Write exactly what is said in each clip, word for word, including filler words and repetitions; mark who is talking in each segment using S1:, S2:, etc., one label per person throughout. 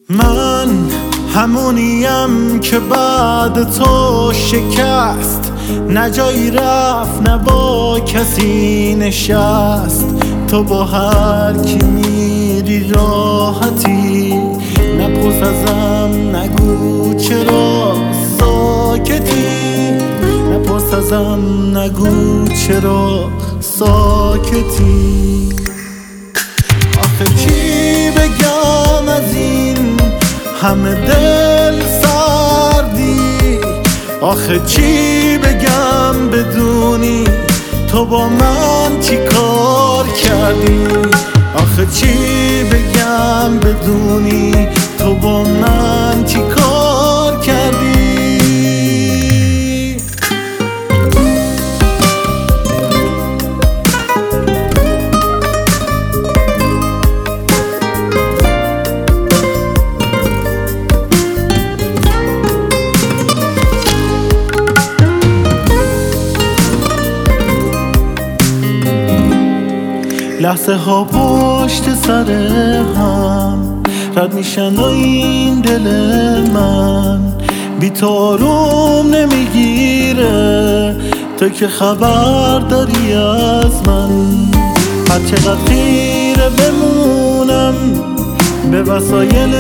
S1: من همونیم که بعد تو شکست، نه جایی رفت نه با کسی نشست. تو با هر کی میری راحتی، نپرس ازم نگو چرا ساکتی، نپرس ازم نگو چرا ساکتی. آخه چی بگم از این همه دل سردی، آخه چی بگم بدونی تو با من چی کار کردی، آخه چی بگم بدونی تو با من چی کار کردی. لحظه ها پشت سر هم رد میشن و این دل من بی تو آروم نمیگیره. تو که خبر داری از من، هر چقدر خیره بمونم به وسایل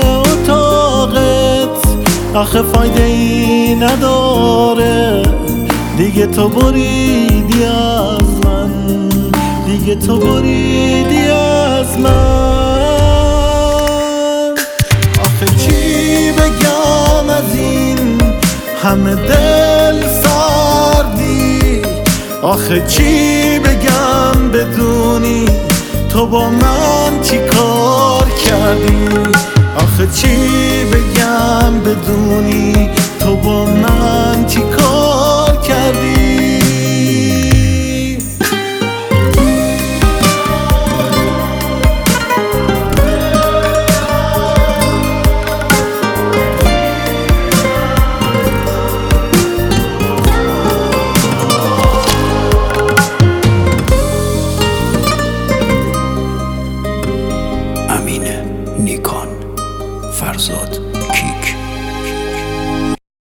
S1: اتاقت، آخه فایده ای نداره دیگه تو بریدی از من، دیگه تو بریدی از من. آخه چی بگم از این همه دل سردی، آخه چی بگم بدونی تو با من